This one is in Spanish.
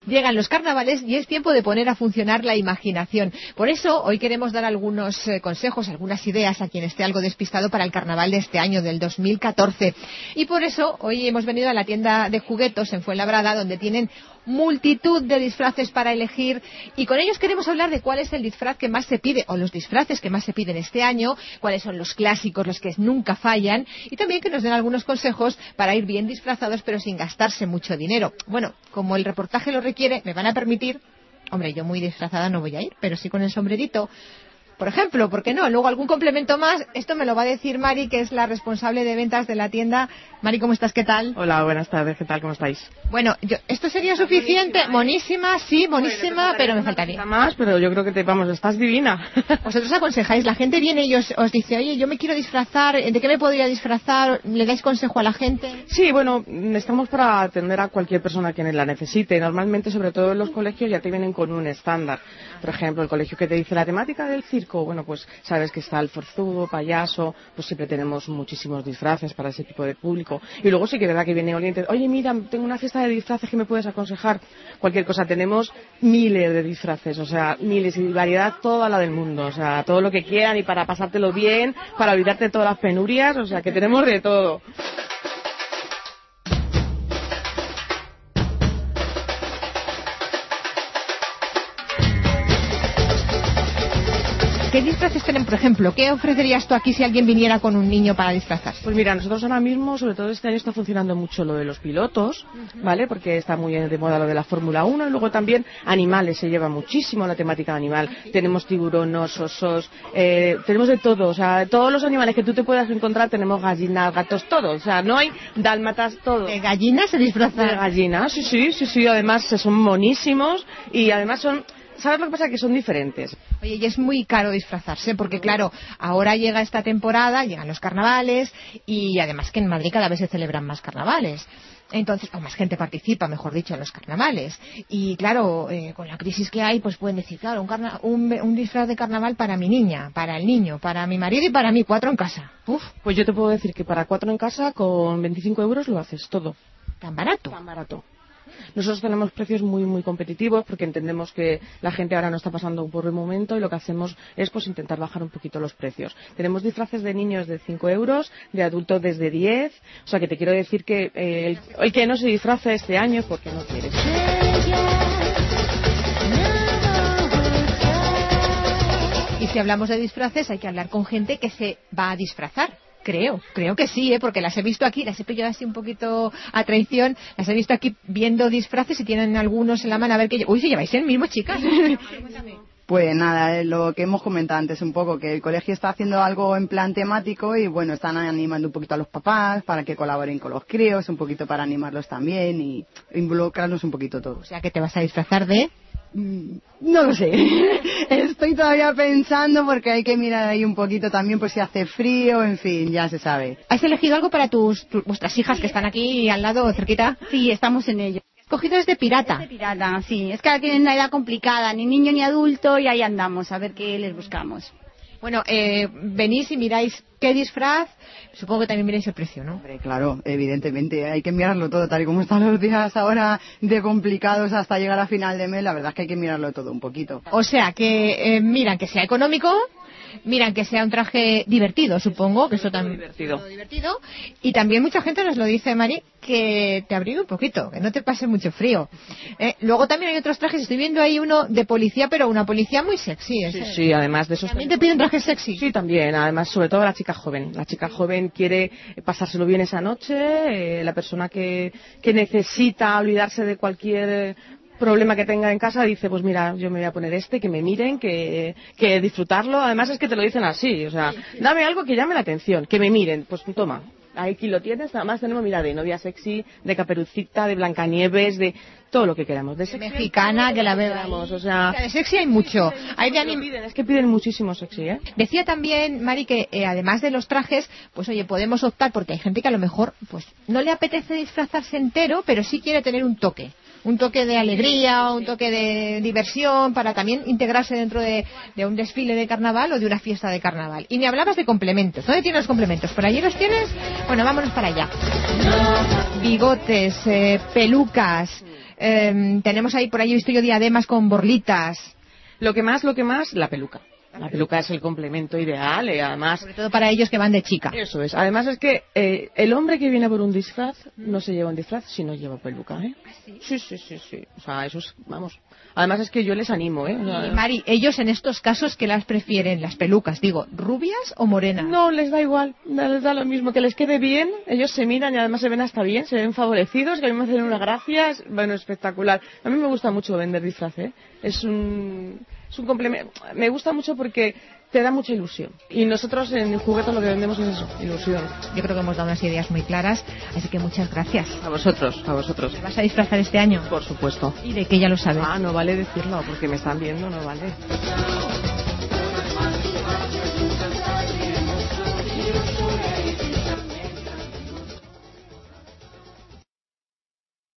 Llegan los carnavales y es tiempo de poner a funcionar la imaginación. Por eso hoy queremos dar algunos consejos, algunas ideas a quien esté algo despistado para el carnaval de este año, del 2014. Y por eso hoy hemos venido a la tienda de juguetos en Fuenlabrada, donde tienen multitud de disfraces para elegir, y con ellos queremos hablar de cuál es el disfraz que más se pide, o los disfraces que más se piden este año, cuáles son los clásicos, los que nunca fallan, y también que nos den algunos consejos para ir bien disfrazados pero sin gastarse mucho dinero. Bueno, como el reportaje lo requiere, me van a permitir, hombre, yo muy disfrazada no voy a ir, pero sí con el sombrerito, por ejemplo, ¿por qué no? Luego algún complemento más. Esto me lo va a decir Mari, que es la responsable de ventas de la tienda. Mari, ¿cómo estás? ¿Qué tal? Hola, buenas tardes. ¿Qué tal? ¿Cómo estáis? Bueno, esto sería suficiente. Monísima, sí, monísima, pero me faltaría más, pero yo creo que estás divina. Vosotros aconsejáis, la gente viene y os dice, oye, yo me quiero disfrazar, ¿de qué me podría disfrazar? ¿Le dais consejo a la gente? Sí, bueno, estamos para atender a cualquier persona que la necesite. Normalmente, sobre todo en los colegios, ya te vienen con un estándar. Por ejemplo, el colegio que te dice la temática del circo, bueno, pues sabes que está el forzudo, payaso, pues siempre tenemos muchísimos disfraces para ese tipo de público. Y luego sí que es verdad que viene alguien y te dice, oye, mira, tengo una fiesta de disfraces que me puedes aconsejar. Cualquier cosa, tenemos miles de disfraces, o sea, miles, y variedad toda la del mundo, o sea, todo lo que quieran, y para pasártelo bien, para olvidarte de todas las penurias, o sea, que tenemos de todo. ¿Qué disfraces tienen, por ejemplo? ¿Qué ofrecerías tú aquí si alguien viniera con un niño para disfrazarse? Pues mira, nosotros ahora mismo, sobre todo este año, está funcionando mucho lo de los pilotos, ¿vale? Porque está muy de moda lo de la Fórmula 1, y luego también animales, se lleva muchísimo la temática de animal. Tenemos tiburones, osos, tenemos de todo, o sea, todos los animales que tú te puedas encontrar, tenemos gallinas, gatos, todo, o sea, no hay dálmatas, todo. ¿De gallinas se disfrazan? De gallinas, sí, además son monísimos, y además son... ¿Sabes lo que pasa? Que son diferentes. Oye, y es muy caro disfrazarse, porque claro, ahora llega esta temporada, llegan los carnavales, y además que en Madrid cada vez se celebran más carnavales. Entonces, o más gente participa, mejor dicho, en los carnavales. Y claro, con la crisis que hay, pues pueden decir, claro, un disfraz de carnaval para mi niña, para el niño, para mi marido y para mí, 4 en casa. Uf, pues yo te puedo decir que para 4 en casa, con 25 euros lo haces todo. ¿Tan barato? Tan barato. Nosotros tenemos precios muy competitivos, porque entendemos que la gente ahora no está pasando por el momento, y lo que hacemos es pues intentar bajar un poquito los precios. Tenemos disfraces de niños de 5 euros, de adultos desde 10, o sea que te quiero decir que el que no se disfraza este año es porque no quiere. Y si hablamos de disfraces, hay que hablar con gente que se va a disfrazar. Creo que sí, porque las he visto aquí, las he pillado así un poquito a traición, las he visto aquí viendo disfraces y tienen algunos en la mano a ver qué... Uy, si lleváis el mismo, chicas. Pues nada, lo que hemos comentado antes un poco, que el colegio está haciendo algo en plan temático, y bueno, están animando un poquito a los papás para que colaboren con los críos, un poquito para animarlos también y involucrarnos un poquito todos. O sea, que te vas a disfrazar de... No lo sé. Estoy todavía pensando, porque hay que mirar ahí un poquito también por si hace frío, en fin, ya se sabe. ¿Has elegido algo para vuestras hijas que están aquí al lado, cerquita? Sí, estamos en ello. Escogido desde pirata. Desde pirata, sí. Es que ahora tienen una edad complicada, ni niño ni adulto, y ahí andamos, a ver qué les buscamos. Bueno, venís y miráis qué disfraz, supongo que también miráis el precio, ¿no? Hombre, claro, evidentemente, hay que mirarlo todo, tal y como están los días ahora de complicados hasta llegar a final de mes, la verdad es que hay que mirarlo todo un poquito. O sea, que miran que sea económico, miran que sea un traje divertido, supongo, que eso también divertido. Y también mucha gente nos lo dice, Mari, que te abrigue un poquito, que no te pase mucho frío. Luego también hay otros trajes, estoy viendo ahí uno de policía, pero una policía muy sexy. Sí, además de esos... ¿También te piden trajes sexy? Sí, también, además, sobre todo la chica joven. La chica joven quiere pasárselo bien esa noche, la persona que necesita olvidarse de cualquier problema que tenga en casa, dice, pues mira, yo me voy a poner que me miren, que disfrutarlo. Además es que te lo dicen así, o sea, dame algo que llame la atención, que me miren, pues toma, aquí lo tienes. Además tenemos, mira, de novia sexy, de Caperucita, de Blancanieves, de todo lo que queramos, de sexy, mexicana, que la veamos, o sea, de sexy hay mucho. Hay es que piden muchísimo sexy, Decía también, Mari, que además de los trajes, pues oye, podemos optar, porque hay gente que a lo mejor pues no le apetece disfrazarse entero, pero sí quiere tener un toque de alegría, un toque de diversión, para también integrarse dentro de un desfile de carnaval o de una fiesta de carnaval. Y me hablabas de complementos. ¿Dónde tienes los complementos? ¿Por allí los tienes? Bueno, vámonos para allá. Bigotes, pelucas, Tenemos ahí, por ahí he visto yo diademas con borlitas. Lo que más, la peluca. La peluca es el complemento ideal y además... Sobre todo para ellos que van de chica. Eso es. Además es que el hombre que viene por un disfraz no se lleva un disfraz si no lleva peluca, ¿eh? Sí. O sea, eso es, vamos. Además es que yo les animo, ¿eh? O sea, Mari, ellos en estos casos, ¿qué las prefieren? Las pelucas, digo, ¿rubias o morenas? no, les da igual, les da lo mismo, que les quede bien, ellos se miran y además se ven hasta bien, se ven favorecidos, que a mí me hacen una gracia, bueno, espectacular. A mí me gusta mucho vender disfraz, ¿eh? Es un complemento, me gusta mucho porque te da mucha ilusión. Y nosotros en Juguetos lo que vendemos es eso, ilusión. Yo creo que hemos dado unas ideas muy claras, así que muchas gracias. A vosotros. ¿Te vas a disfrazar este año? Por supuesto. ¿Y de qué ya lo sabes? No vale decirlo, porque me están viendo, no vale.